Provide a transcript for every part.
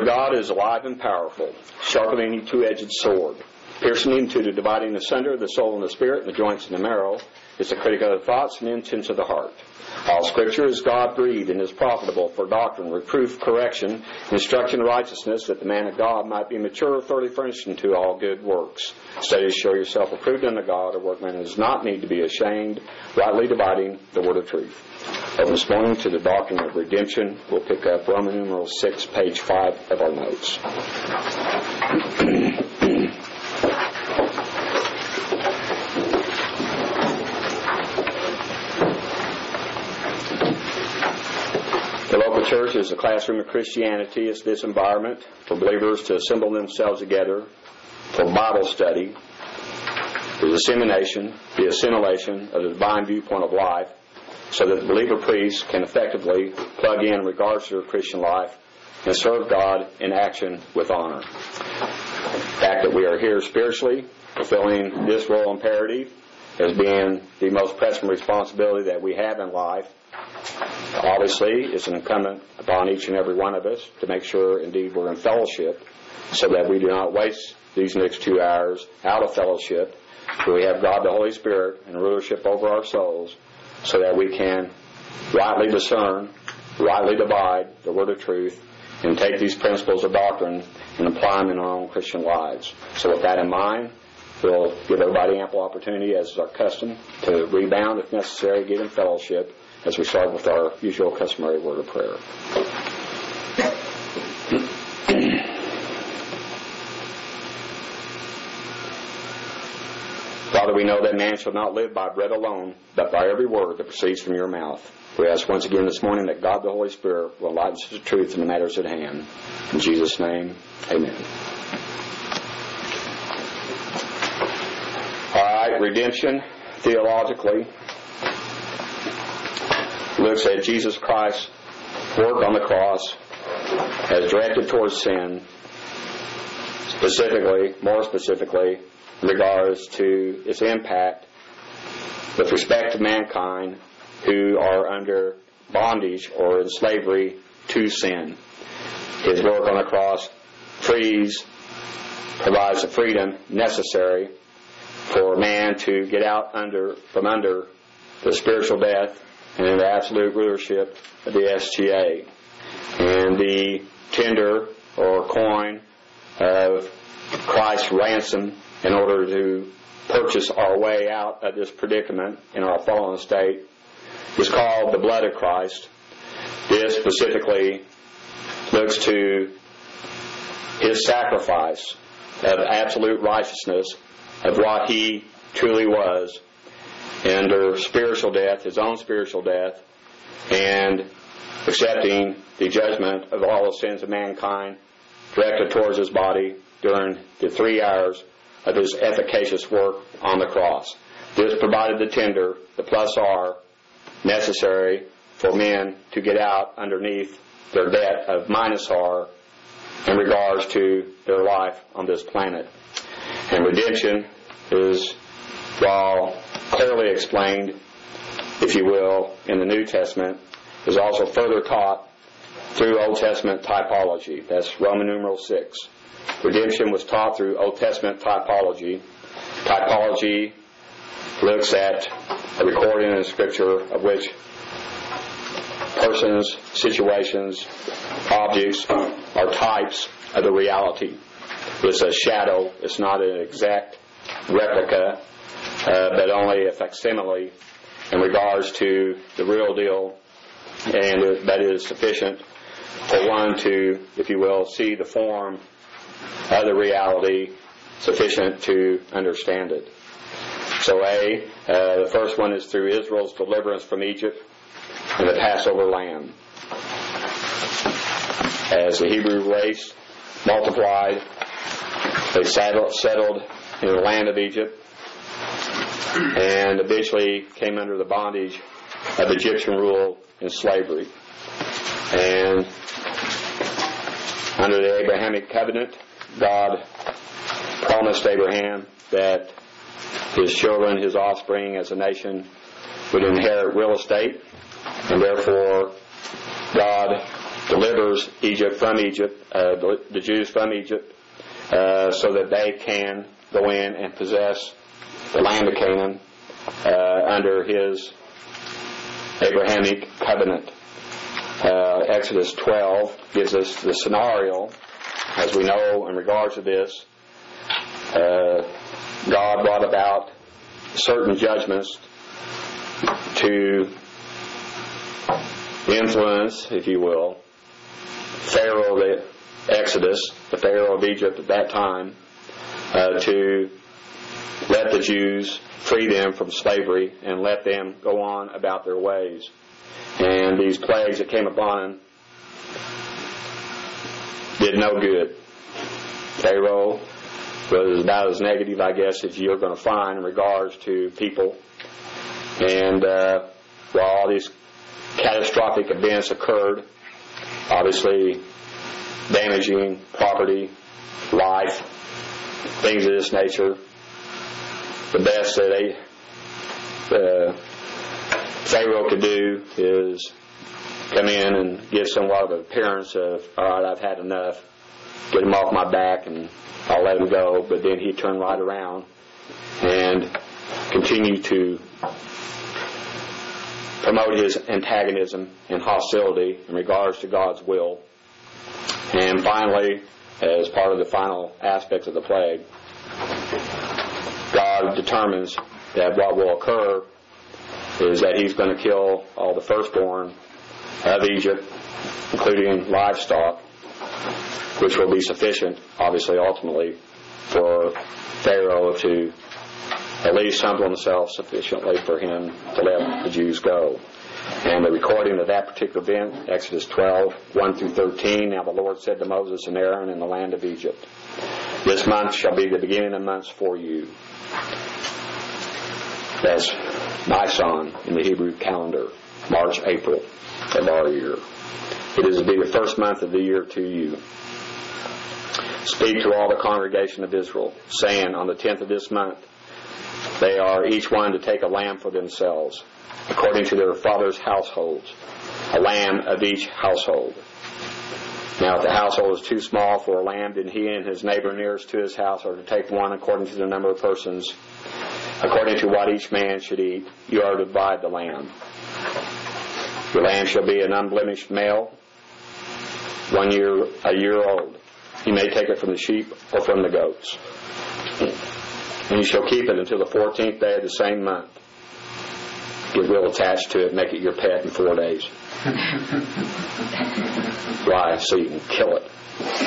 of God is alive and powerful, sharper than any two-edged sword, piercing into the dividing asunder the soul and the spirit and the joints and the marrow. It's the critic of the thoughts and intents of the heart. All Scripture is God-breathed and is profitable for doctrine, reproof, correction, instruction in righteousness, that the man of God might be mature, thoroughly furnished unto all good works. Study to show yourself approved unto God, a workman who does not need to be ashamed, rightly dividing the word of truth. Open this morning to the doctrine of redemption. We'll pick up Roman numeral 6, page 5 of our notes. The local church is the classroom of Christianity. It's this environment for believers to assemble themselves together for Bible study, the dissemination, the assimilation of the divine viewpoint of life, so that the believer priests can effectively plug in regards to their Christian life and serve God in action with honor. The fact that we are here spiritually, fulfilling this royal imperative as being the most pressing responsibility that we have in life, obviously it's incumbent upon each and every one of us to make sure indeed we're in fellowship, so that we do not waste these next 2 hours out of fellowship, but we have God the Holy Spirit and rulership over our souls, so that we can rightly discern, rightly divide the word of truth, and take these principles of doctrine and apply them in our own Christian lives. So with that in mind, we'll give everybody ample opportunity, as is our custom, to rebound if necessary, get in fellowship, as we start with our usual customary word of prayer. Father, we know that man shall not live by bread alone, but by every word that proceeds from your mouth. We ask once again this morning that God the Holy Spirit will enlighten us to truth in the matters at hand. In Jesus' name, amen. All right, redemption, theologically, looks at Jesus Christ's work on the cross as directed towards sin, more specifically, in regards to its impact with respect to mankind who are under bondage or in slavery to sin. His work on the cross provides the freedom necessary for man to get out from under the spiritual death and in the absolute rulership of the STA. And the tender or coin of Christ's ransom in order to purchase our way out of this predicament in our fallen state is called the blood of Christ. This specifically looks to his sacrifice of absolute righteousness of what he truly was under spiritual death, his own spiritual death, and accepting the judgment of all the sins of mankind directed towards his body during the 3 hours of his efficacious work on the cross. This provided the tender, the plus R, necessary for men to get out underneath their debt of minus R in regards to their life on this planet. And redemption is, while clearly explained, if you will, in the New Testament, is also further taught through Old Testament typology. That's Roman numeral 6. Redemption was taught through Old Testament typology. Typology looks at a recording in the Scripture of which persons, situations, objects are types of the reality. It's a shadow. It's not an exact replica, but only a facsimile in regards to the real deal, and that is sufficient for one to, if you will, see the form of the reality, sufficient to understand it. So the first one is through Israel's deliverance from Egypt and the Passover lamb. As the Hebrew race multiplied, they settled in the land of Egypt and eventually came under the bondage of Egyptian rule and slavery. And under the Abrahamic covenant, God promised Abraham that his children, his offspring as a nation, would inherit real estate, and therefore God delivers Egypt from Egypt, the Jews from Egypt, so that they can go in and possess the land of Canaan under his Abrahamic covenant. Exodus 12 gives us the scenario. As we know, in regards to this, God brought about certain judgments to influence, if you will, Pharaoh, the Exodus, the Pharaoh of Egypt at that time, to let the Jews, free them from slavery and let them go on about their ways. And these plagues that came upon them did no good. Pharaoh was about as negative, I guess, as you're going to find in regards to people. And while all these catastrophic events occurred, obviously damaging property, life, things of this nature, the best that Pharaoh could do is come in and give somewhat of an appearance of, all right, I've had enough, get him off my back and I'll let him go. But then he'd turn right around and continue to promote his antagonism and hostility in regards to God's will. And finally, as part of the final aspects of the plague, God determines that what will occur is that he's going to kill all the firstborn of Egypt, including livestock, which will be sufficient, obviously, ultimately, for Pharaoh to at least humble himself sufficiently for him to let the Jews go. And the recording of that particular event, Exodus 12, 1 through 13, now the Lord said to Moses and Aaron in the land of Egypt, this month shall be the beginning of months for you. That's Nisan in the Hebrew calendar, March, April of our year. It is to be the first month of the year to you. Speak to all the congregation of Israel, saying, on the 10th of this month, they are each one to take a lamb for themselves, according to their father's households, a lamb of each household. Now, if the household is too small for a lamb, then he and his neighbor nearest to his house are to take one according to the number of persons, according to what each man should eat. You are to divide the lamb. Your lamb shall be an unblemished male, a year old. You may take it from the sheep or from the goats. And you shall keep it until the 14th day of the same month. Get real attached to it, make it your pet in 4 days. Why? So you can kill it.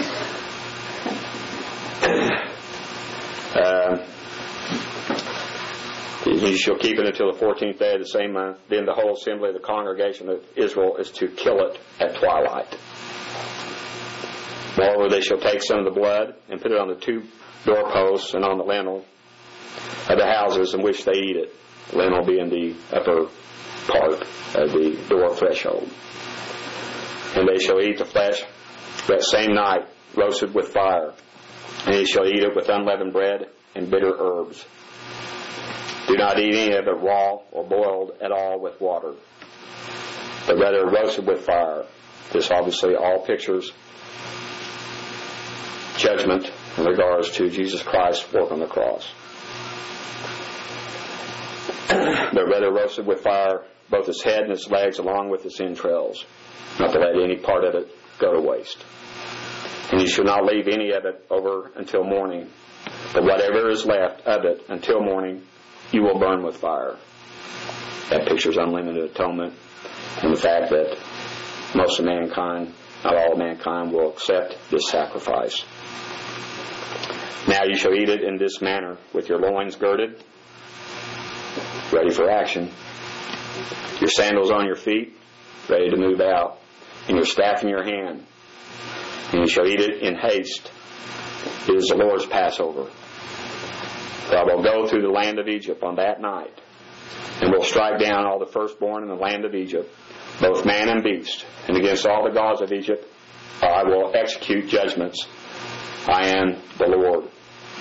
You shall keep it until the 14th day of the same month. Then the whole assembly of the congregation of Israel is to kill it at twilight. Moreover, they shall take some of the blood and put it on the 2 doorposts and on the lintel of the houses in which they eat it. The lintel being the upper part of the door threshold. And they shall eat the flesh that same night, roasted with fire. And they shall eat it with unleavened bread and bitter herbs. Do not eat any of it raw or boiled at all with water, but rather roasted with fire. This obviously all pictures judgment in regards to Jesus Christ's work on the cross. But rather roasted with fire, both its head and its legs along with its entrails, not to let any part of it go to waste. And you shall not leave any of it over until morning, but whatever is left of it until morning, you will burn with fire. That pictures unlimited atonement and the fact that most of mankind, not all of mankind, will accept this sacrifice. Now you shall eat it in this manner, with your loins girded, ready for action, your sandals on your feet, ready to move out, and your staff in your hand. And you shall eat it in haste. It is the Lord's Passover. For I will go through the land of Egypt on that night, and will strike down all the firstborn in the land of Egypt, both man and beast, and against all the gods of Egypt I will execute judgments. I am the Lord.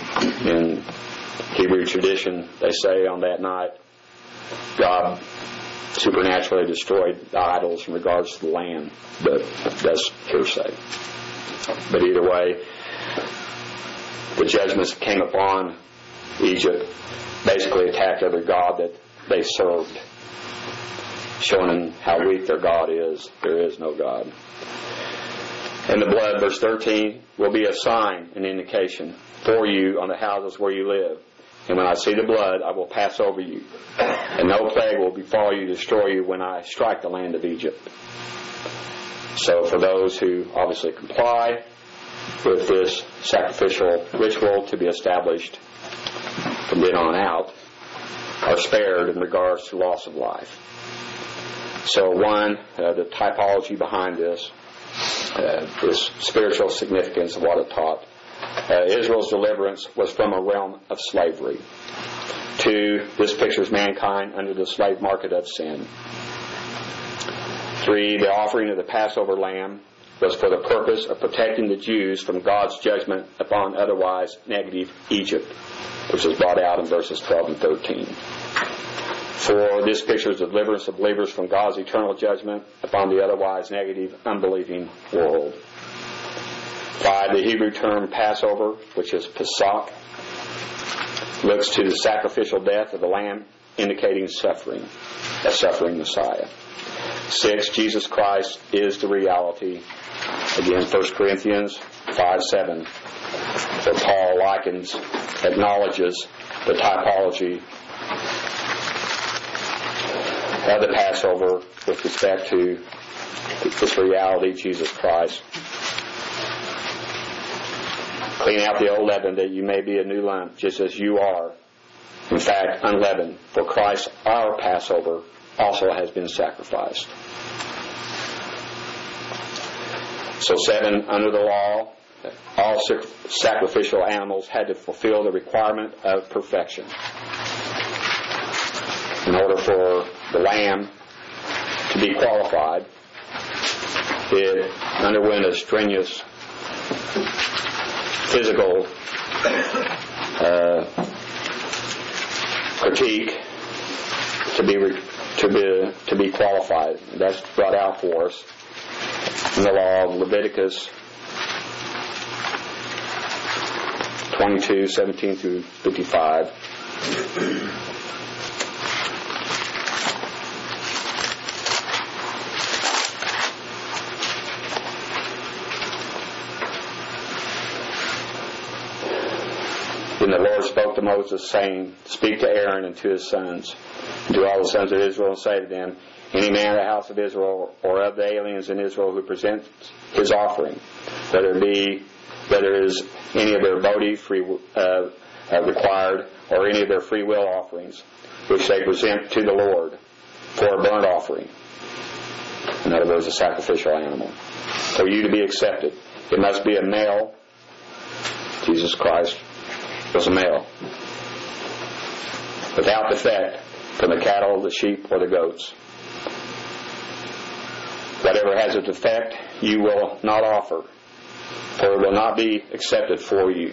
In Hebrew tradition, they say on that night, God supernaturally destroyed the idols in regards to the land, but that's hearsay. But either way, the judgments that came upon Egypt basically attacked every god that they served, showing them how weak their God is. There is no God. And the blood, verse 13, will be a sign, an indication for you on the houses where you live. And when I see the blood, I will pass over you. And no plague will befall you, destroy you, when I strike the land of Egypt. So for those who obviously comply with this sacrificial ritual to be established from then on out, are spared in regards to loss of life. So the typology behind this spiritual significance of what it taught. Israel's deliverance was from a realm of slavery. 2, this pictures mankind under the slave market of sin. 3, the offering of the Passover lamb was for the purpose of protecting the Jews from God's judgment upon otherwise negative Egypt, which is brought out in verses 12 and 13. 4, this pictures the deliverance of believers from God's eternal judgment upon the otherwise negative, unbelieving world. 5, the Hebrew term Passover, which is Pesach, looks to the sacrificial death of the Lamb, indicating suffering, a suffering Messiah. 6, Jesus Christ is the reality. Again, 1 Corinthians 5:7, where Paul acknowledges the typology of the Passover with respect to this reality, Jesus Christ. Clean out the old leaven that you may be a new lump, just as you are, in fact, unleavened. For Christ, our Passover, also has been sacrificed. So 7, under the law, all sacrificial animals had to fulfill the requirement of perfection. In order for the lamb to be qualified, it underwent a strenuous physical critique to be qualified. That's brought out for us in the law of Leviticus 22:17 through 55. Then the Lord spoke to Moses, saying, Speak to Aaron and to his sons, and to all the sons of Israel, and say to them, Any man of the house of Israel or of the aliens in Israel who presents his offering, whether is any of their votive required or any of their free will offerings, which they present to the Lord for a burnt offering, in other words, a sacrificial animal, for you to be accepted, it must be a male. Jesus Christ was a male, without defect, from the cattle, the sheep, or the goats. Whatever has a defect, you will not offer, for it will not be accepted for you.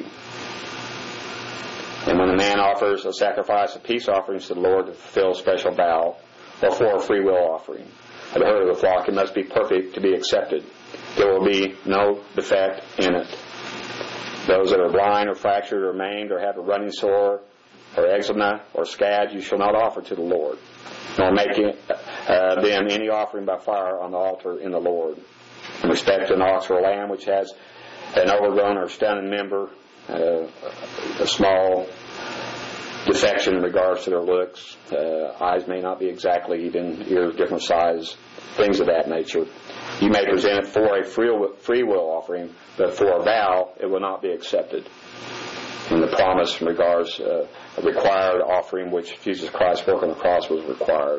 And when a man offers a sacrifice of peace offerings to the Lord to fulfill a special vow, or for a free will offering of the herd of the flock, it must be perfect to be accepted. There will be no defect in it. Those that are blind or fractured or maimed or have a running sore or eczema or scab you shall not offer to the Lord, nor make them any offering by fire on the altar in the Lord. In respect to an ox or a lamb which has an overgrown or stunted member, a small defection in regards to their looks, eyes may not be exactly even, ears different size, things of that nature. You may present it for a free will offering, but for a vow, it will not be accepted. And the promise in regards a required offering, which Jesus Christ's work on the cross was required.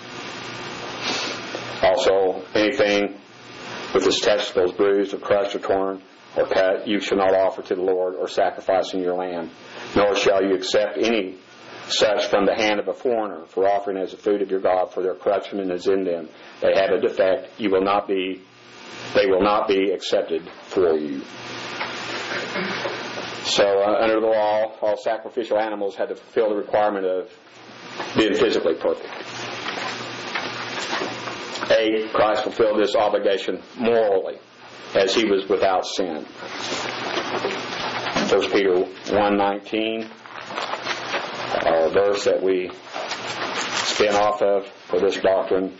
Also, anything with its testicles bruised or crushed or torn or cut, you shall not offer to the Lord or sacrifice in your lamb, nor shall you accept any such from the hand of a foreigner for offering as the food of your God, for their corruption is in them. They have a defect. They will not be accepted for you. So under the law, all sacrificial animals had to fulfill the requirement of being physically perfect. 8, Christ fulfilled this obligation morally, as he was without sin. 1 Peter 1:19, our verse that we spin off of for this doctrine.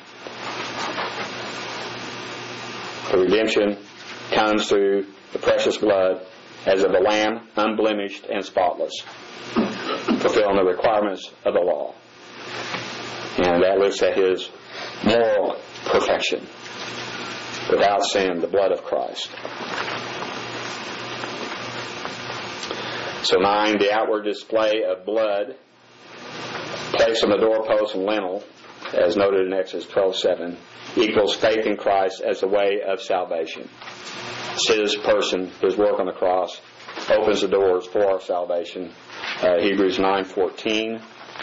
The redemption comes through the precious blood as of a lamb, unblemished and spotless, fulfilling the requirements of the law. And that looks at his moral perfection, without sin, the blood of Christ. So 9, the outward display of blood placed on the doorpost and lintel, as noted in Exodus 12:7, equals faith in Christ as the way of salvation. His person, his work on the cross, opens the doors for our salvation. Hebrews 9:14.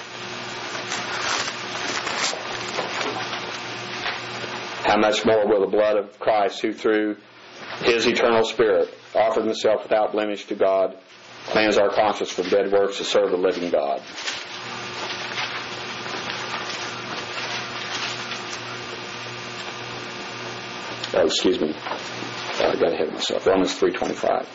How much more will the blood of Christ, who through his eternal Spirit offered himself without blemish to God, cleanse our conscience from dead works to serve the living God. Oh, excuse me. I got ahead of myself. Romans 3:25.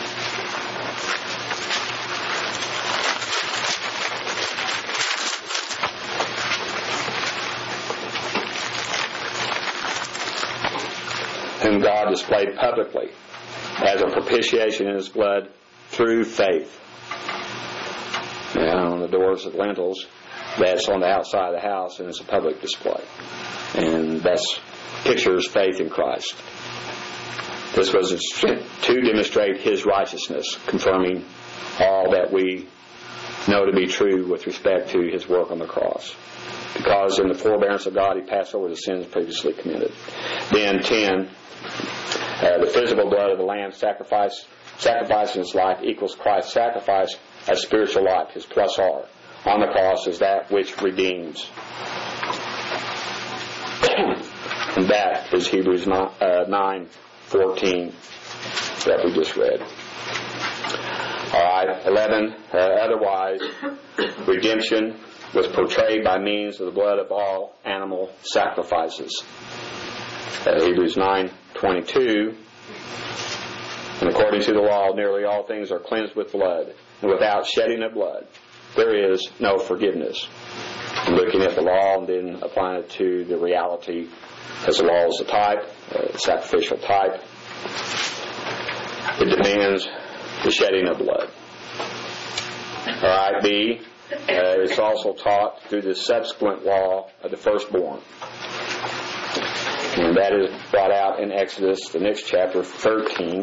Whom God displayed publicly as a propitiation in his blood through faith. Now, on the doors of lintels, that's on the outside of the house, and it's a public display. And that's pictures faith in Christ. This was to demonstrate his righteousness, confirming all that we know to be true with respect to his work on the cross. Because in the forbearance of God, he passed over the sins previously committed. Then 10, the physical blood of the Lamb sacrificing his life equals Christ's sacrifice as spiritual life, his plus R. On the cross is that which redeems. And that is Hebrews 9:14 that we just read. All right, 11. Otherwise, redemption was portrayed by means of the blood of all animal sacrifices. Hebrews 9:22. And according to the law, nearly all things are cleansed with blood, and without shedding of blood, there is no forgiveness. And looking at the law and then applying it to the reality, as the law is a type, sacrificial type, it demands the shedding of blood. All right, B, it's also taught through the subsequent law of the firstborn. And that is brought out in Exodus, the next chapter, 13.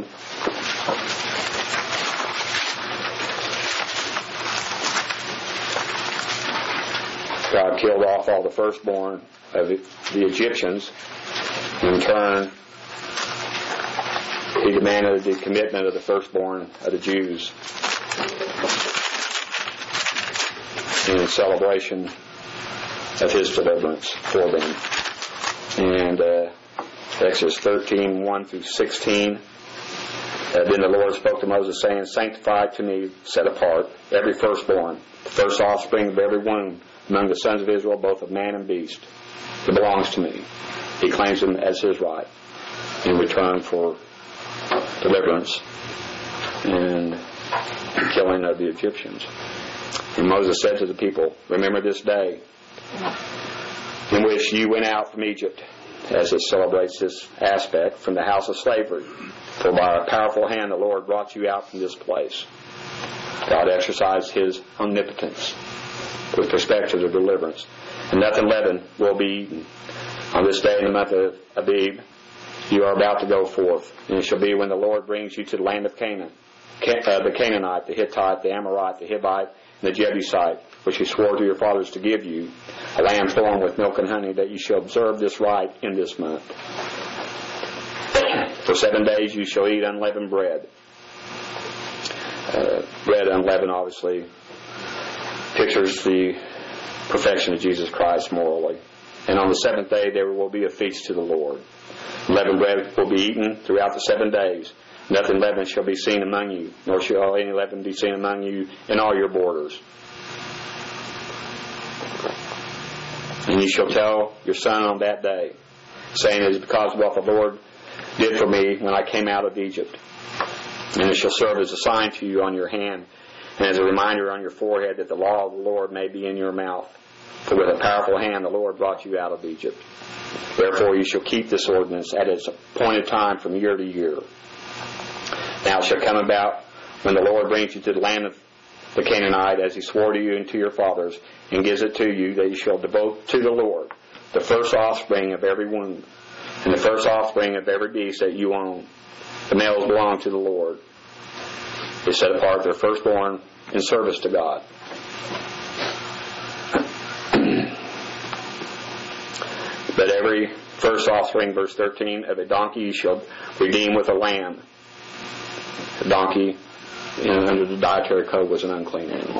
God killed off all the firstborn of the Egyptians. In turn, he demanded the commitment of the firstborn of the Jews in celebration of his deliverance for them. And Exodus 13:1-16. Then the Lord spoke to Moses, saying, "Sanctify to me, set apart, every firstborn, the first offspring of every womb among the sons of Israel, both of man and beast. It belongs to me." He claims them as his right in return for deliverance and killing of the Egyptians. And Moses said to the people, "Remember this day in which you went out from Egypt," as it celebrates this aspect, "from the house of slavery. For by a powerful hand the Lord brought you out from this place." God exercised his omnipotence with respect to the deliverance. "And nothing leavened will be eaten. On this day in the month of Abib, you are about to go forth. And it shall be when the Lord brings you to the land of Canaan, the Canaanite, the Hittite, the Amorite, the Hivite, and the Jebusite, which he swore to your fathers to give you, a lamb flowing with milk and honey, that you shall observe this rite in this month. For 7 days you shall eat unleavened bread." Bread unleavened obviously pictures the perfection of Jesus Christ morally. "And on the 7th day there will be a feast to the Lord. Leavened bread will be eaten throughout the 7 days. Nothing leavened shall be seen among you, nor shall any leaven be seen among you in all your borders. And you shall tell your son on that day, saying, "It is because of what the Lord did for me when I came out of Egypt. And it shall serve as a sign to you on your hand, and as a reminder on your forehead, that the law of the Lord may be in your mouth. For with a powerful hand the Lord brought you out of Egypt. Therefore you shall keep this ordinance at its appointed time from year to year. Now it shall come about, when the Lord brings you to the land of the Canaanite, as he swore to you and to your fathers, and gives it to you, that you shall devote to the Lord the first offspring of every womb, and the first offspring of every beast that you own. The males belong to the Lord. They set apart their firstborn in service to God." "But every first offspring," verse 13, "of a donkey you shall redeem with a lamb." A donkey, under the dietary code, was an unclean animal.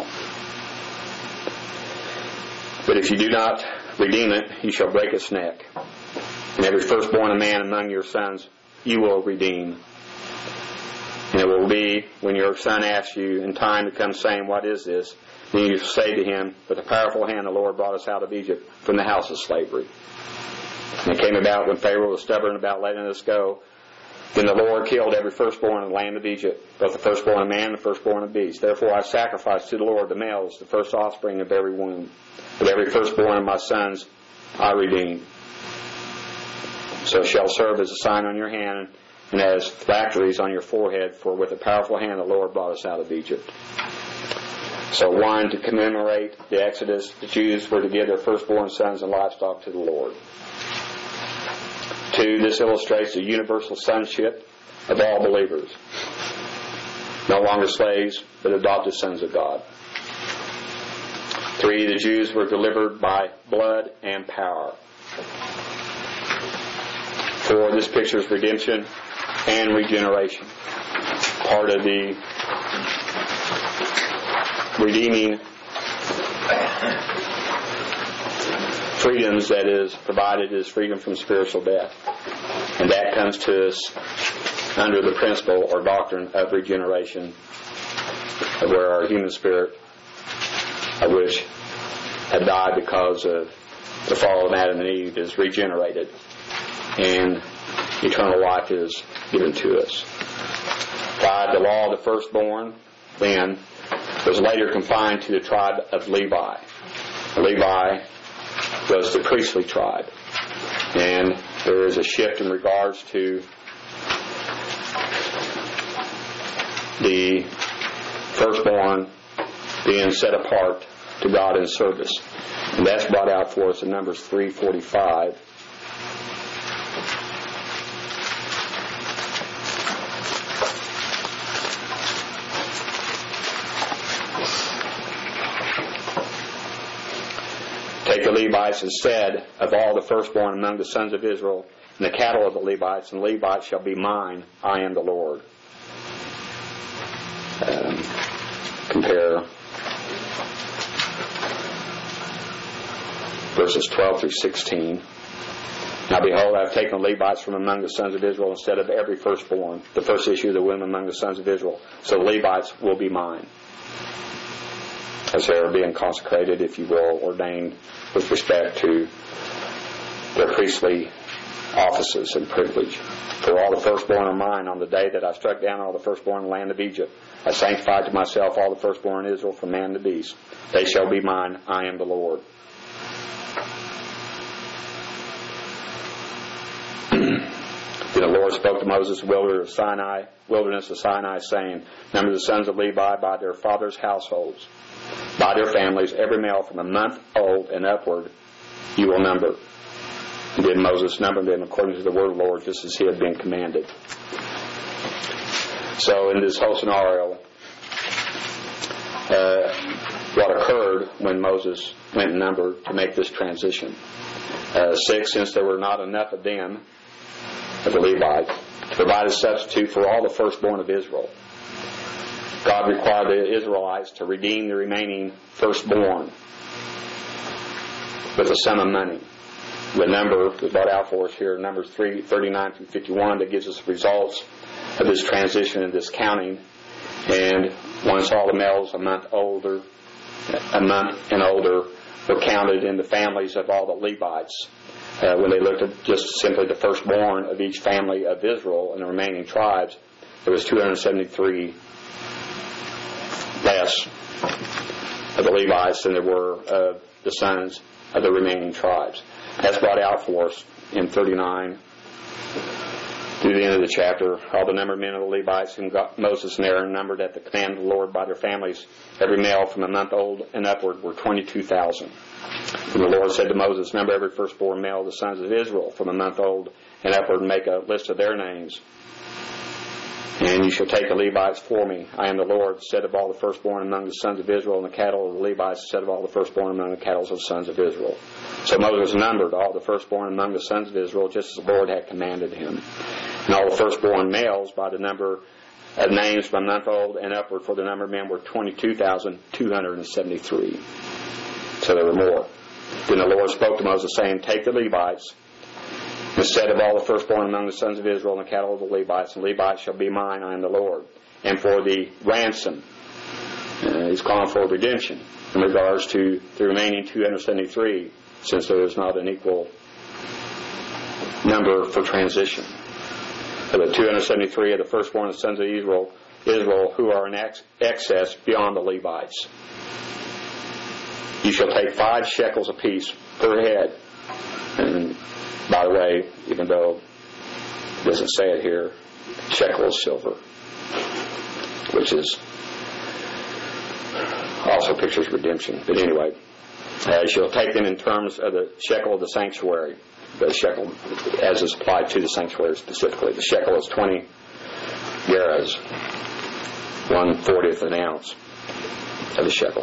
"But if you do not redeem it, you shall break its neck. And every firstborn of man among your sons you will redeem. And it will be, when your son asks you in time to come, saying, 'What is this?' then you shall say to him, 'With a powerful hand the Lord brought us out of Egypt, from the house of slavery.' And it came about, when Pharaoh was stubborn about letting us go, then the Lord killed every firstborn in the land of Egypt, both the firstborn of man and the firstborn of beast. Therefore I sacrificed to the Lord the males, the first offspring of every womb. But every firstborn of my sons I redeemed. So it shall serve as a sign on your hand, and as phylacteries on your forehead, for with a powerful hand the Lord brought us out of Egypt." So 1, to commemorate the Exodus, the Jews were to give their firstborn sons and livestock to the Lord. 2, this illustrates the universal sonship of all believers. No longer slaves, but adopted sons of God. 3, the Jews were delivered by blood and power. 4, this pictures redemption and regeneration. Part of the redeeming freedoms that is provided is freedom from spiritual death. And that comes to us under the principle or doctrine of regeneration, where our human spirit, which had died because of the fall of Adam and Eve, is regenerated, and eternal life is given to us. 5, the law of the firstborn then was later confined to the tribe of Levi. Levi was the priestly tribe, and there is a shift in regards to the firstborn being set apart to God in service, and that's brought out for us in Numbers 3:45. "Take the Levites instead of all the firstborn among the sons of Israel, and the cattle of the Levites, and the Levites shall be mine. I am the Lord." Compare verses 12 through 16. "Now behold, I have taken the Levites from among the sons of Israel instead of every firstborn, the first issue of the womb among the sons of Israel. So the Levites will be mine." As they are being consecrated, if you will, ordained with respect to their priestly offices and privilege. "For all the firstborn are mine. On the day that I struck down all the firstborn in the land of Egypt, I sanctified to myself all the firstborn in Israel, from man to beast. They shall be mine. I am the Lord." Then the Lord spoke to Moses in the wilderness of Sinai, saying, "Number the sons of Levi by their fathers' households, by their families, every male from a month old and upward you will number." And did Moses number them according to the word of the Lord, just as he had been commanded. So in this whole scenario, what occurred when Moses went and numbered to make this transition? 6, since there were not enough of them, of the Levites, to provide a substitute for all the firstborn of Israel, God required the Israelites to redeem the remaining firstborn with a sum of money. The number is brought out for us here, Numbers 3:39 through 51, that gives us the results of this transition and this counting. And once all the males a month and older were counted in the families of all the Levites, when they looked at just simply the firstborn of each family of Israel and the remaining tribes, there was 273 less of the Levites than there were of the sons of the remaining tribes. That's brought out for us in 39 through the end of the chapter. All the number of men of the Levites whom Moses and Aaron numbered at the command of the Lord by their families, every male from a month old and upward, were 22,000. And the Lord said to Moses, number every firstborn male of the sons of Israel from a month old and upward, and make a list of their names. And you shall take the Levites for me. I am the Lord, said of all the firstborn among the sons of Israel, and the cattle of the Levites, said of all the firstborn among the cattle of the sons of Israel. So Moses numbered all the firstborn among the sons of Israel, just as the Lord had commanded him. And all the firstborn males, by the number of names from a month old and upward, for the number of men, were 22,273. So there were more. Then the Lord spoke to Moses, saying, take the Levites, instead of all the firstborn among the sons of Israel, and the cattle of the Levites, and Levites shall be mine, I am the Lord. And for the ransom, he's calling for redemption in regards to the remaining 273, since there is not an equal number for transition. For the 273 of the firstborn of the sons of Israel who are in excess beyond the Levites. You shall take 5 shekels apiece per head. And by the way, even though it doesn't say it here, shekel is silver, which is also pictures redemption. But anyway, you shall take them in terms of the shekel of the sanctuary. The shekel, as is applied to the sanctuary specifically. The shekel is 20 gerahs, 1/40th of an ounce of the shekel.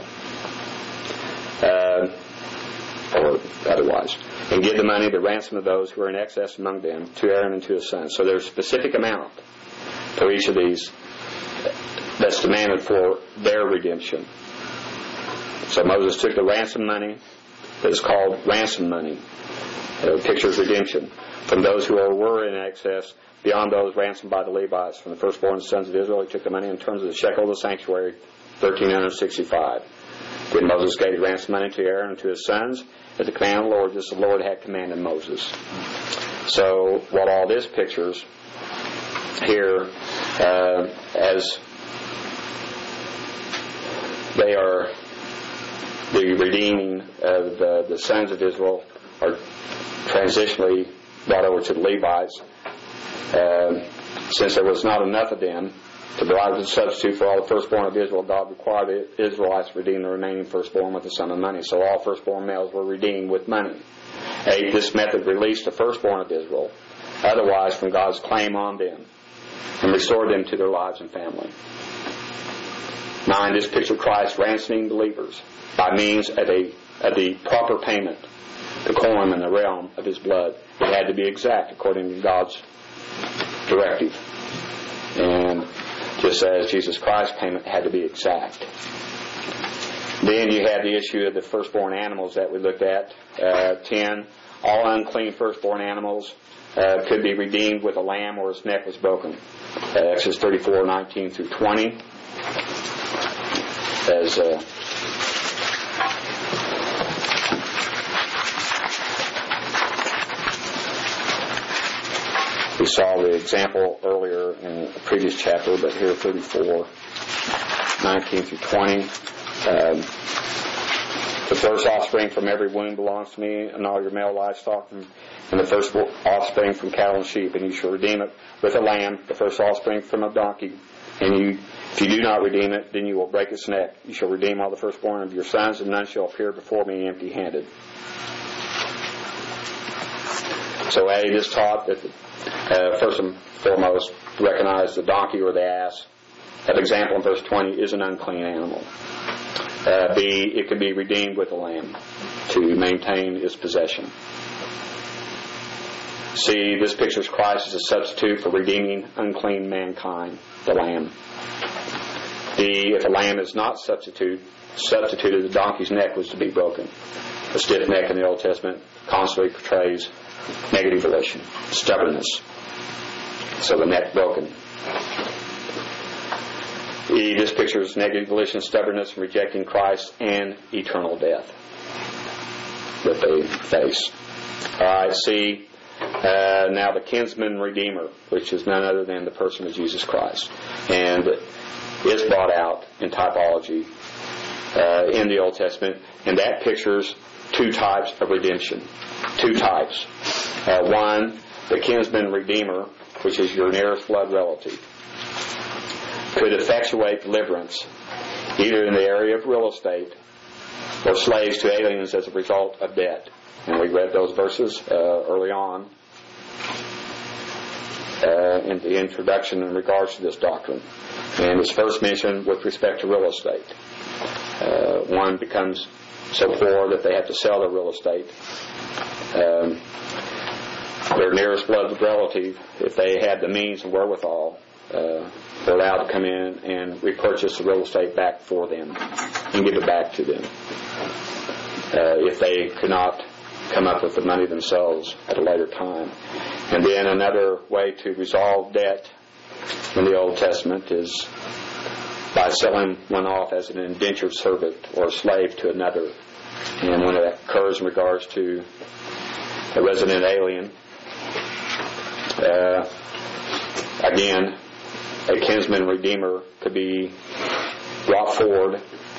Or otherwise. And give the money, the ransom of those who are in excess among them, to Aaron and to his sons. So there's a specific amount for each of these that's demanded for their redemption. So Moses took the ransom money that is called ransom money. It pictures redemption from those who were in excess beyond those ransomed by the Levites. From the firstborn sons of Israel, he took the money in terms of the shekel of the sanctuary, 1,365. Then Moses gave the ransom money to Aaron and to his sons at the command of the Lord, just as the Lord had commanded Moses. So what all this pictures here, as they are the redeeming of the sons of Israel, are transitionally brought over to the Levites, since there was not enough of them to provide as a substitute for all the firstborn of Israel, God required the Israelites to redeem the remaining firstborn with a sum of money. So all firstborn males were redeemed with money. 8. This method released the firstborn of Israel, otherwise from God's claim on them, and restored them to their lives and family. 9. This picture Christ ransoming believers by means of the proper payment, the quorum in the realm of His blood. It had to be exact according to God's directive. And just as Jesus Christ's payment had to be exact. Then you have the issue of the firstborn animals that we looked at. 10. All unclean firstborn animals could be redeemed with a lamb or his neck was broken. Exodus 34:19 through 20. As we saw the example earlier in the previous chapter, but here 34:19 through 20. The first offspring from every womb belongs to me, and all your male livestock, and the first offspring from cattle and sheep, and you shall redeem it with a lamb, the first offspring from a donkey. And if you do not redeem it, then you will break its neck. You shall redeem all the firstborn of your sons, and none shall appear before me empty-handed. So this taught that first and foremost, recognize the donkey or the ass. That example in verse 20 is an unclean animal. B, it can be redeemed with a lamb to maintain its possession. C, this pictures Christ as a substitute for redeeming unclean mankind, the lamb. D, if a lamb is not substituted, the donkey's neck was to be broken. A stiff neck in the Old Testament constantly portrays negative volition, stubbornness. So the neck broken. E, this pictures negative volition, stubbornness, rejecting Christ, and eternal death that they face. All right, see, now the kinsman redeemer, which is none other than the person of Jesus Christ, and is brought out in typology in the Old Testament, and that pictures two types of redemption. Two types. One, the kinsman redeemer, which is your nearest blood relative, could effectuate deliverance either in the area of real estate or slaves to aliens as a result of debt. And we read those verses early on in the introduction in regards to this doctrine. And it's first mentioned with respect to real estate. One becomes so poor that they have to sell their real estate. Their nearest blood relative, if they had the means and wherewithal, were allowed to come in and repurchase the real estate back for them and give it back to them. If they could not come up with the money themselves at a later time. And then another way to resolve debt in the Old Testament is by selling one off as an indentured servant or a slave to another. And when it occurs in regards to a resident alien, again, a kinsman redeemer could be brought forward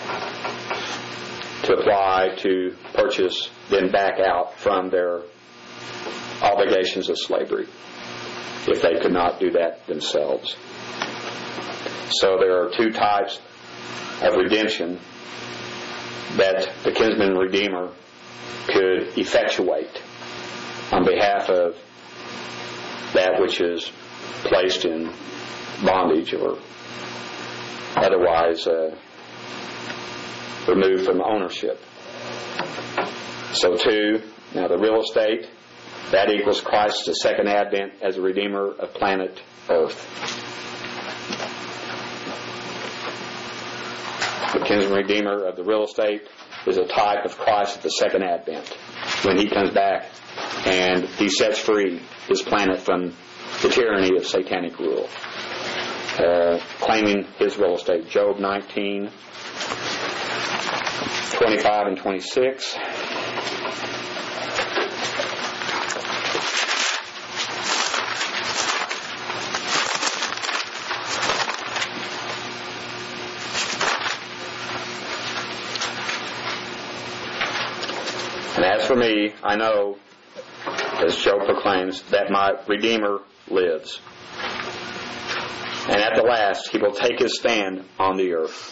to apply to purchase them back out from their obligations of slavery if they could not do that themselves. So there are two types of redemption that the kinsman redeemer could effectuate on behalf of that which is placed in bondage or otherwise removed from ownership. So two, now the real estate, that equals Christ's second advent as a redeemer of planet Earth. The kinsman redeemer of the real estate is a type of Christ at the second advent, when he comes back and he sets free his planet from the tyranny of satanic rule, claiming his real estate. Job 19, 25 and 26. And as for me, I know, as Job proclaims, that my Redeemer lives. And at the last, he will take his stand on the earth.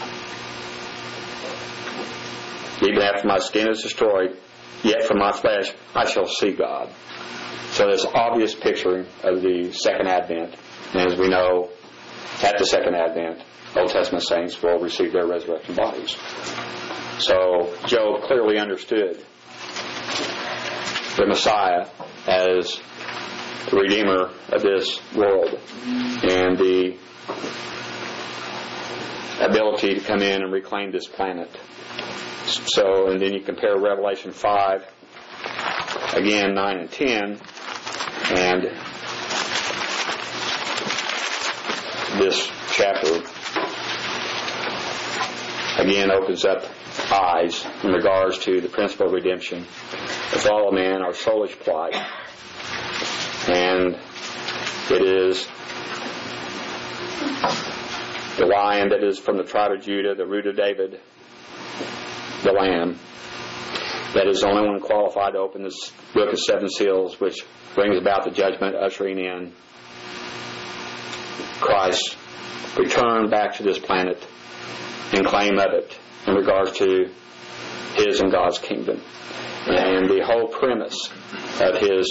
Even after my skin is destroyed, yet from my flesh I shall see God. So there's obvious picturing of the second advent. And as we know, at the second advent, Old Testament saints will receive their resurrection bodies. So Job clearly understood the Messiah as the Redeemer of this world and the ability to come in and reclaim this planet. So, and then you compare Revelation 5, again 9 and 10, and this chapter again opens up eyes in regards to the principle of redemption. The fall of man, our soulish plight, and it is the Lion that is from the tribe of Judah, the root of David, the Lamb, that is the only one qualified to open this book of seven seals, which brings about the judgment, ushering in Christ's return back to this planet and claim of it in regards to his and God's kingdom. And the whole premise of his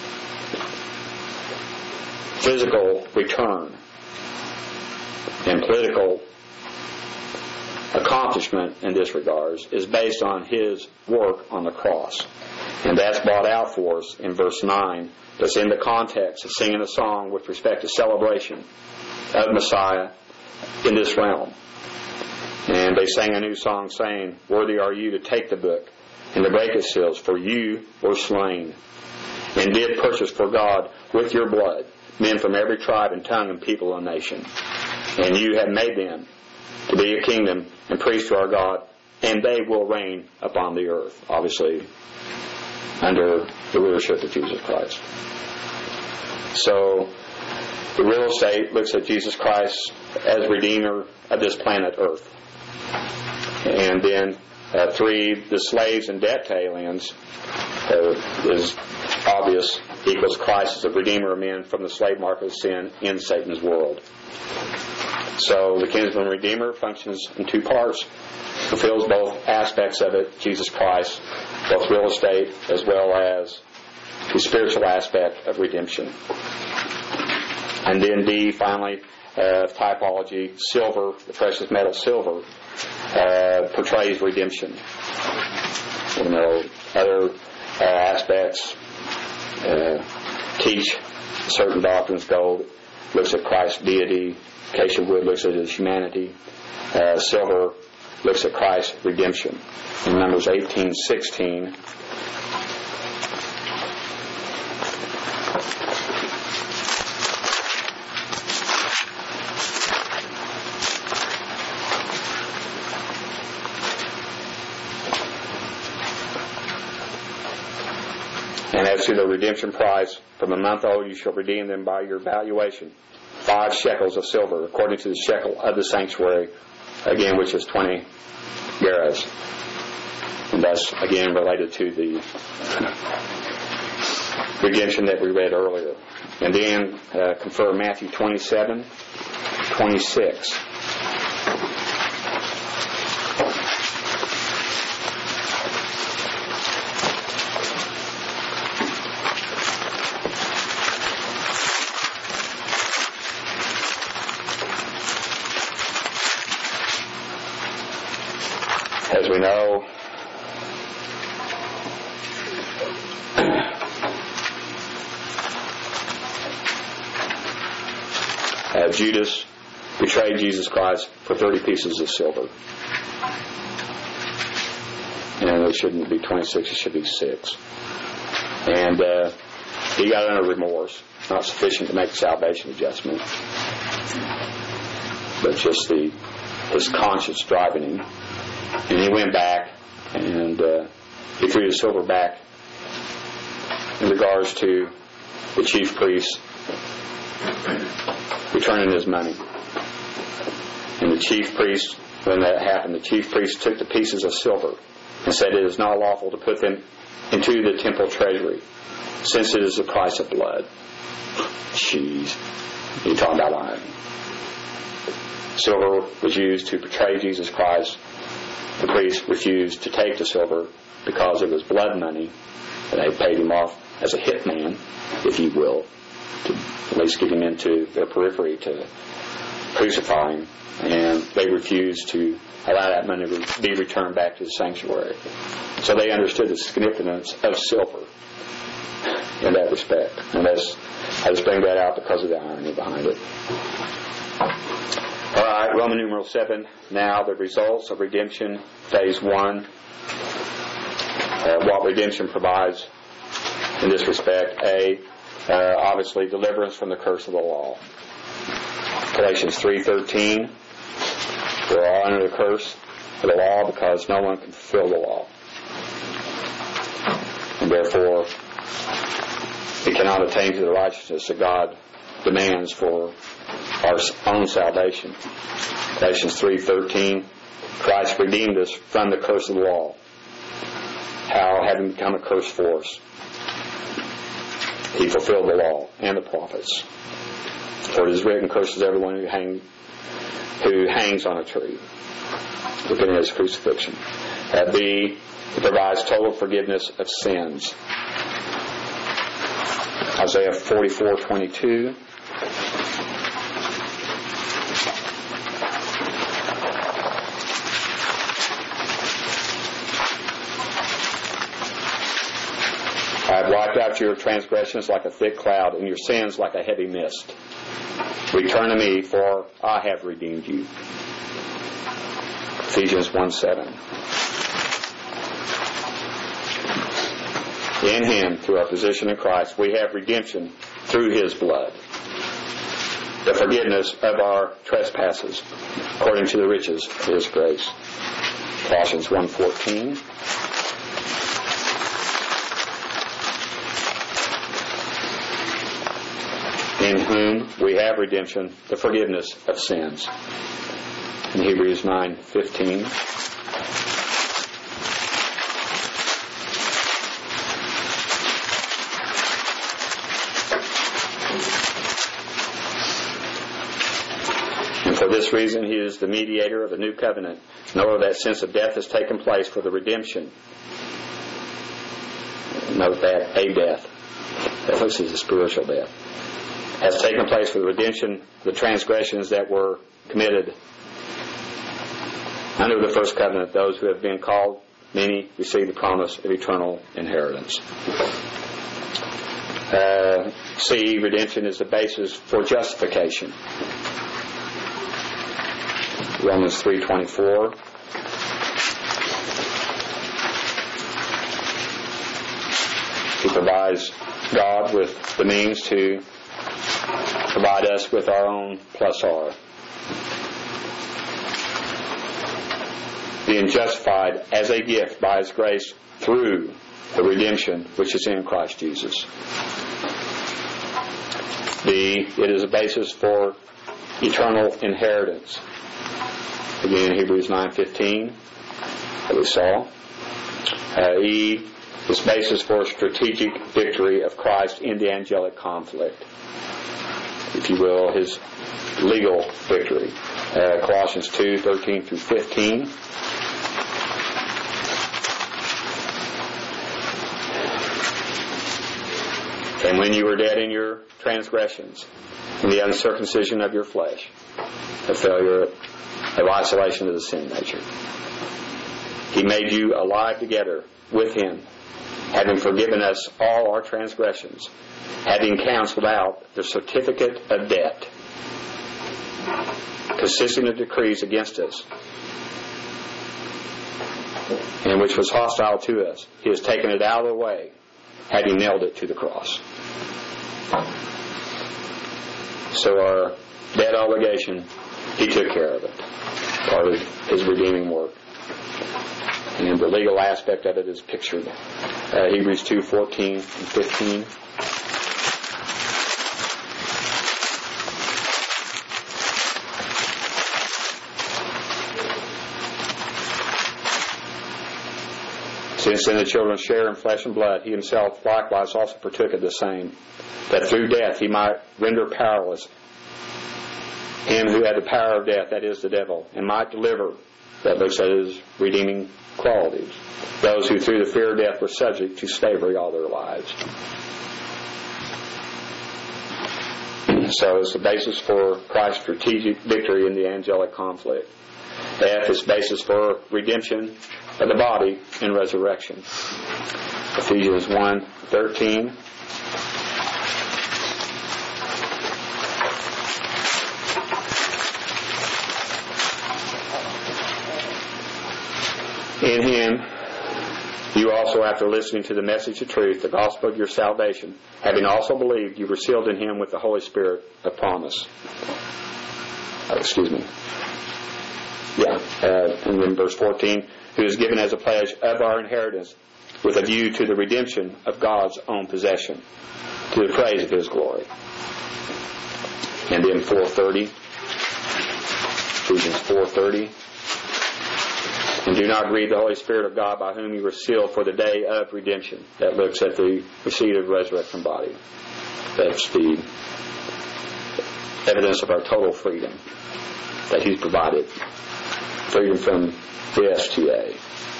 physical return and political accomplishment in this regards is based on his work on the cross. And that's brought out for us in verse 9. That's in the context of singing a song with respect to celebration of Messiah in this realm. And they sang a new song saying, "Worthy are you to take the book and to break its seals, for you were slain and did purchase for God with your blood men from every tribe and tongue and people and nation. And you have made them to be a kingdom and priests to our God, and they will reign upon the earth." Obviously, under the rulership of Jesus Christ. So the real estate looks at Jesus Christ as Redeemer of this planet Earth. And then 3, the slaves and debt to aliens is obvious, equals Christ as a Redeemer of men from the slave market of sin in Satan's world. So the kinsman Redeemer functions in 2 parts, fulfills both aspects of it, Jesus Christ, both real estate as well as the spiritual aspect of redemption. And then D, finally, typology, silver, the precious metal silver, portrays redemption. Other aspects teach certain doctrines. Gold looks at Christ's deity. Acacia wood looks at his humanity. Silver looks at Christ's redemption. In Numbers 18:16, and as to the redemption price, from a month old you shall redeem them by your valuation, 5 shekels of silver, according to the shekel of the sanctuary, again, which is 20 gerahs. And that's, again, related to the redemption that we read earlier. And then confer Matthew 27:26. As we know, Judas betrayed Jesus Christ for 30 pieces of silver. And it shouldn't be 26, it should be 6. And he got under remorse. Not sufficient to make a salvation adjustment, but just his conscience driving him. And he went back and he threw the silver back in regards to the chief priest returning his money. And the chief priest, when that happened, the chief priest took the pieces of silver and said, "It is not lawful to put them into the temple treasury, since it is the price of blood." Jeez. He's talking about lying. Silver was used to portray Jesus Christ. The priest refused to take the silver because it was blood money, and they paid him off as a hitman, if you will, to at least get him into their periphery to crucify him. And they refused to allow that money to be returned back to the sanctuary. So they understood the significance of silver in that respect. And I just bring that out because of the irony behind it. All right, Roman numeral 7. Now the results of redemption, phase 1. What redemption provides in this respect. Obviously deliverance from the curse of the law. Galatians 3:13. We're all under the curse of the law because no one can fulfill the law. And therefore, we cannot attain to the righteousness that God demands for our own salvation. Galatians 3:13, Christ redeemed us from the curse of the law. How, having become a curse for us, He fulfilled the law and the prophets. For it is written, "Curses everyone who hangs on a tree," looking at his crucifixion. B, it provides total forgiveness of sins. Isaiah 44:22. I have wiped out your transgressions like a thick cloud, and your sins like a heavy mist. Return to me, for I have redeemed you. Ephesians 1:7. In Him, through our position in Christ, we have redemption through His blood, the forgiveness of our trespasses, according to the riches of His grace. Colossians 1:14. in whom we have redemption, the forgiveness of sins. In Hebrews 9:15. And for this reason he is the mediator of a new covenant, in order that since a death has taken place for the redemption, note that, a death, that looks as a spiritual death, has taken place for the redemption of the transgressions that were committed under the first covenant. Those who have been called, many receive the promise of eternal inheritance. C, redemption is the basis for justification. Romans 3:24. He provides God with the means to provide us with our own plus R. Being justified as a gift by His grace through the redemption which is in Christ Jesus. D, it is a basis for eternal inheritance. Again, Hebrews 9:15 that we saw. E, this basis for strategic victory of Christ in the angelic conflict. If you will, His legal victory. Colossians 2:13 through 15. And when you were dead in your transgressions, in the uncircumcision of your flesh, the failure of isolation of the sin nature, He made you alive together with Him, having forgiven us all our transgressions, having canceled out the certificate of debt consisting of decrees against us, and which was hostile to us. He has taken it out of the way, having nailed it to the cross. So our debt obligation, He took care of it, part of His redeeming work. And the legal aspect of it is pictured. Hebrews 2:14 and 15. Since then the children share in flesh and blood, He Himself likewise also partook of the same, that through death He might render powerless him who had the power of death, that is the devil, and might deliver, that looks at His redeeming qualities, those who through the fear of death were subject to slavery all their lives. So it's the basis for Christ's strategic victory in the angelic conflict. F is basis for redemption of the body in resurrection. Ephesians 1:13. In Him, you also, after listening to the message of truth, the gospel of your salvation, having also believed, you were sealed in Him with the Holy Spirit of promise. And then verse 14, who is given as a pledge of our inheritance with a view to the redemption of God's own possession, to the praise of His glory. And then 4:30, Ephesians 4:30. And do not grieve the Holy Spirit of God, by whom you were sealed for the day of redemption. That looks at the receipt of resurrection body. That's the evidence of our total freedom that He's provided. Freedom from the STA.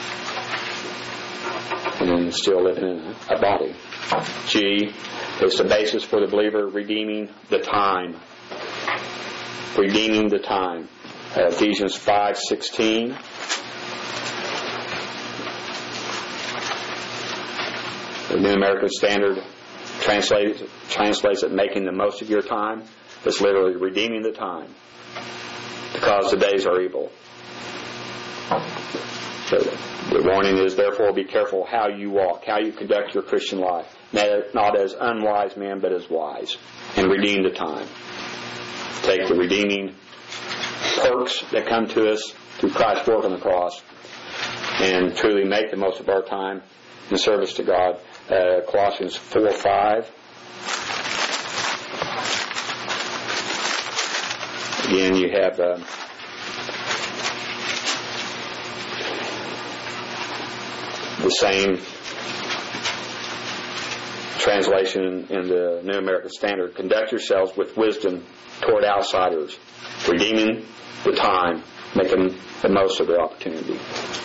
And then still living in a body. G is the basis for the believer redeeming the time. Redeeming the time. Ephesians 5:16. The New American Standard translates it making the most of your time. It's literally redeeming the time, because the days are evil. So the warning is, therefore, be careful how you walk, how you conduct your Christian life, not as unwise men, but as wise, and redeem the time. Take the redeeming perks that come to us through Christ's work on the cross, and truly make the most of our time in service to God. Colossians 4:5. Again, you have the same translation in the New American Standard. Conduct yourselves with wisdom toward outsiders, redeeming the time, making the most of the opportunity.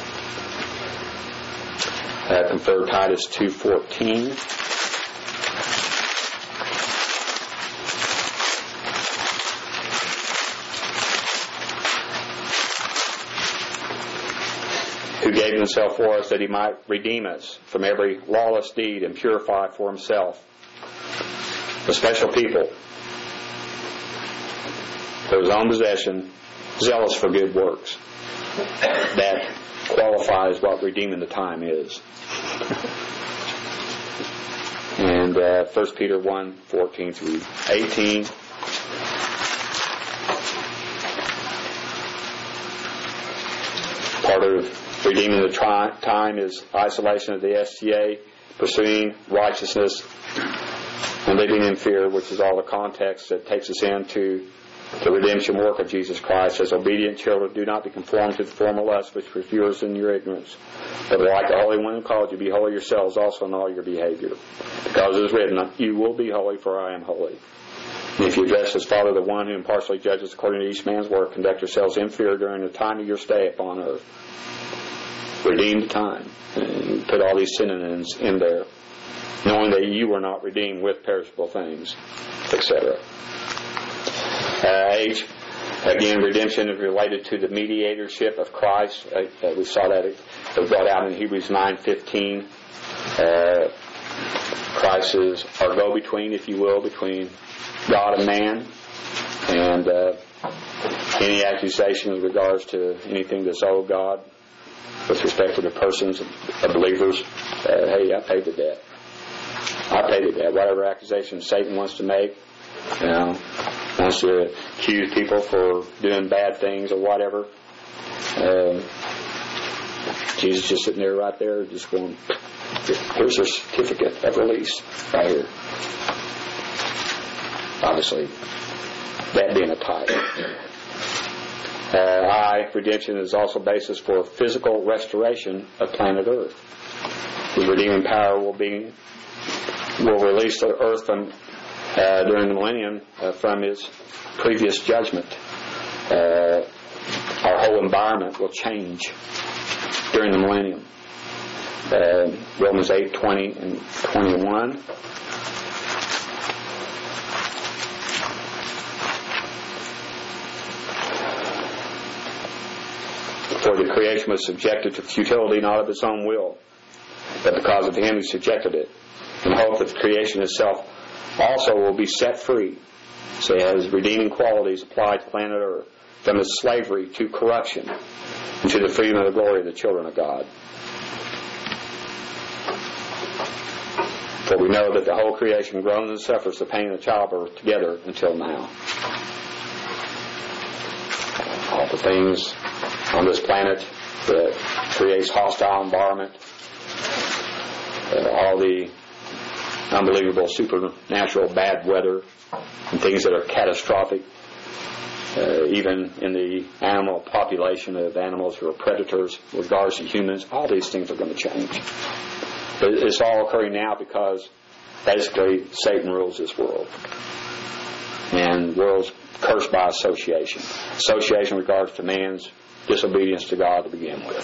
Confer Titus 2:14. Who gave himself for us that he might redeem us from every lawless deed and purify for himself a special people for his own possession, zealous for good works. That qualifies what redeeming the time is. And 1 Peter 1:14 through 18. Part of redeeming the time is isolation of the STA, pursuing righteousness, and living in fear, which is all the context that takes us into the redemption work of Jesus Christ. As obedient children, do not be conformed to the former lust which was yours in your ignorance, but like the Holy One who called you, be holy yourselves also in all your behavior. Because it is written, you will be holy, for I am holy. And if you address as Father the one who impartially judges according to each man's work, conduct yourselves in fear during the time of your stay upon earth. Redeem the time. And put all these synonyms in there, knowing that you were not redeemed with perishable things, etc. Age. Again, redemption is related to the mediatorship of Christ. We saw that it was brought out in Hebrews 9:15. Christ is our go-between, if you will, between God and man. And any accusation in regards to anything that's owed God with respect to the persons of believers, hey, I paid the debt. I paid the debt. Whatever accusation Satan wants to make, wants to accuse people for doing bad things or whatever. Jesus just sitting there right there, just going, here's your certificate of release right here. Obviously, that being a title. Redemption is also basis for physical restoration of planet Earth. The redeeming power will release the Earth from during the millennium from its previous judgment. Our whole environment will change during the millennium. Romans 8:20 and 21. For the creation was subjected to futility, not of its own will, but because of him who subjected it, in hope that the creation itself also will be set free. So it has redeeming qualities applied to planet Earth, from its slavery to corruption, and to the freedom of the glory of the children of God. For we know that the whole creation groans and suffers the pain of childbirth together until now. All the things on this planet that creates hostile environment, all the unbelievable supernatural bad weather and things that are catastrophic, even in the animal population of animals who are predators with regards to humans, all these things are going to change. It's all occurring now because basically Satan rules this world, and the world's cursed by association. Association in regards to man's disobedience to God to begin with.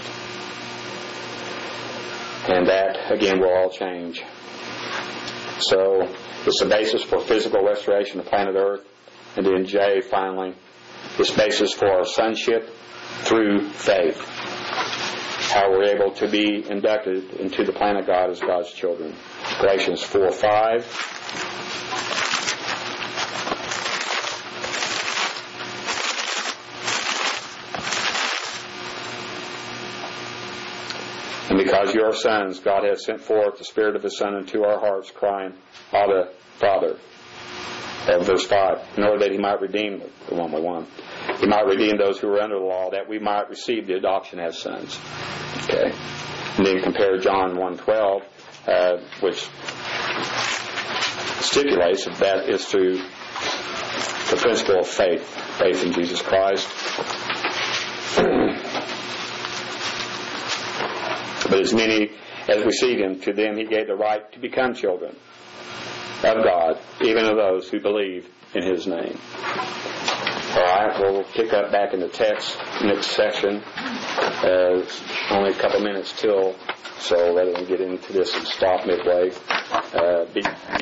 And that, again, will all change. So, it's the basis for physical restoration of planet Earth. And then J, finally, this basis for our sonship through faith. How we're able to be inducted into the plan of God as God's children. Galatians 4:5. And because you are sons, God has sent forth the Spirit of His Son into our hearts, crying, Abba, Father. Verse 5, in order that He might redeem the one we want. He might redeem those who are under the law, that we might receive the adoption as sons. Okay. And then compare John 1:12, which stipulates that is to the principle of faith in Jesus Christ. But as many as received Him, to them He gave the right to become children of God, even of those who believe in His name. All right, well, we'll pick up back in the text, next section. Only a couple minutes till, so rather than get into this and stop midway,